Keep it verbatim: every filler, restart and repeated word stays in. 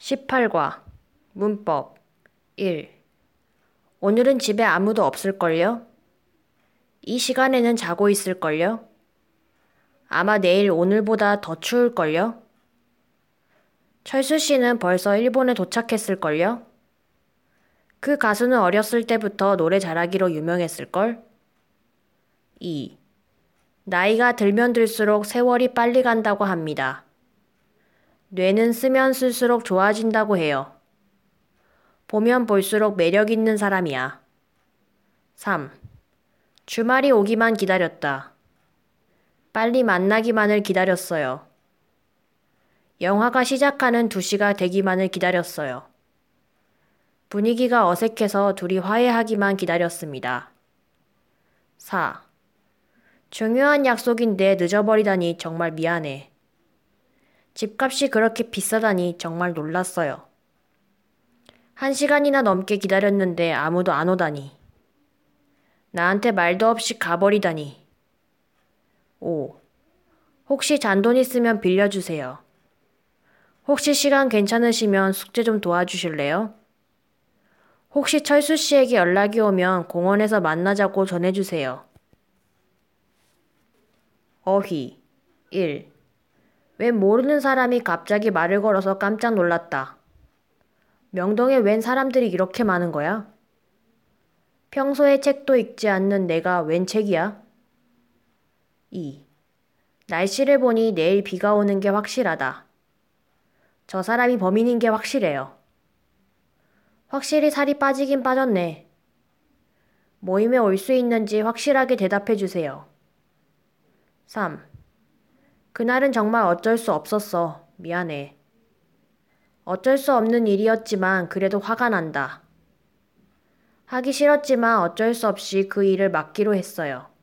십팔 과 문법 일. 오늘은 집에 아무도 없을걸요? 이 시간에는 자고 있을걸요? 아마 내일 오늘보다 더 추울걸요? 철수 씨는 벌써 일본에 도착했을걸요? 그 가수는 어렸을 때부터 노래 잘하기로 유명했을걸? 이. 나이가 들면 들수록 세월이 빨리 간다고 합니다. 뇌는 쓰면 쓸수록 좋아진다고 해요. 보면 볼수록 매력 있는 사람이야. 삼. 주말이 오기만 기다렸다. 빨리 만나기만을 기다렸어요. 영화가 시작하는 두 시가 되기만을 기다렸어요. 분위기가 어색해서 둘이 화해하기만 기다렸습니다. 사. 중요한 약속인데 늦어버리다니 정말 미안해. 집값이 그렇게 비싸다니 정말 놀랐어요. 한 시간이나 넘게 기다렸는데 아무도 안 오다니. 나한테 말도 없이 가버리다니. 오. 혹시 잔돈 있으면 빌려주세요. 혹시 시간 괜찮으시면 숙제 좀 도와주실래요? 혹시 철수 씨에게 연락이 오면 공원에서 만나자고 전해주세요. 어휘 일. 웬 모르는 사람이 갑자기 말을 걸어서 깜짝 놀랐다. 명동에 웬 사람들이 이렇게 많은 거야? 평소에 책도 읽지 않는 내가 웬 책이야? 이. 날씨를 보니 내일 비가 오는 게 확실하다. 저 사람이 범인인 게 확실해요. 확실히 살이 빠지긴 빠졌네. 모임에 올 수 있는지 확실하게 대답해 주세요. 삼. 그날은 정말 어쩔 수 없었어. 미안해. 어쩔 수 없는 일이었지만 그래도 화가 난다. 하기 싫었지만 어쩔 수 없이 그 일을 맡기로 했어요.